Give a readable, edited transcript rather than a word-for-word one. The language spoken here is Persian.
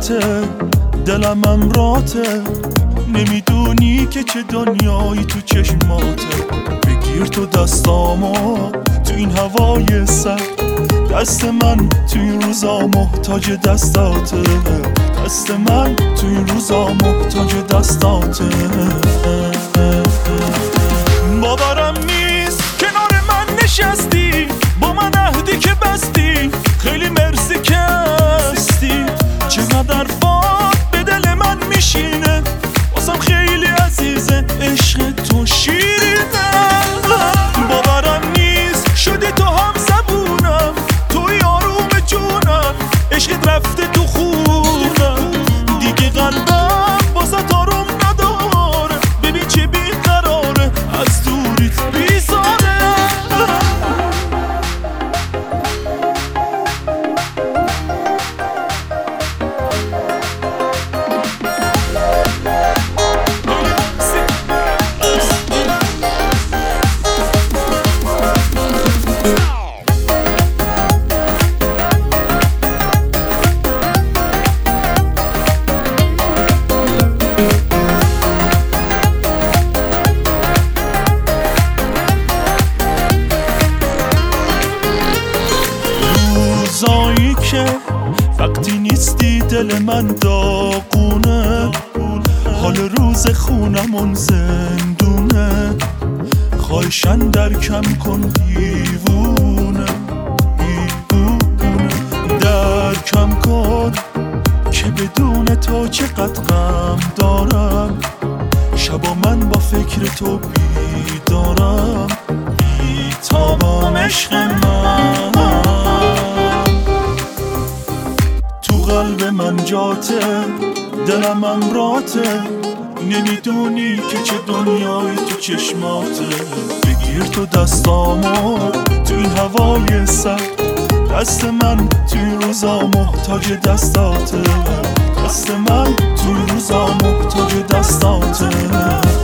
جاته، دلم امراته، نمیدونی که چه دنیایی تو چشماته. بگیر تو دستامو تو این هوای سرد، دست من تو این روزا محتاج دستاته، دست من تو این روزا محتاج دستاته. باورم نیست کنار من نشستی، با من عهدی که بستی، خیلی مرسی که هستی. چقدر فات به دل من میشینه، واسم خیلی عزیزه، عشق تو شیرینه. باورم نیست شدی تو هم زبونم، توی آروم جونم، عشقت رفته تو خونم، دیگه قلبم واسه آروم نداره. ببین چه بیقراره، از دوریت بیزاره. روزایی که وقتی نیستی دل من داغونه، حال روز خونمون زندونه. خواهشن درکم کن دیوونه، درکم کن که بدون تو چقدر غم دارم. شبا من با فکر تو بیدارم، بیتابم عشق من. تو قلب من جاته، دلم امراته، نمیدونی که چه دنیایی تو چشماته. بگیر تو دستامو تو این هوای سرد، دست من تو این روزا محتاج دستاته، دست من تو این روزا محتاج دستاته.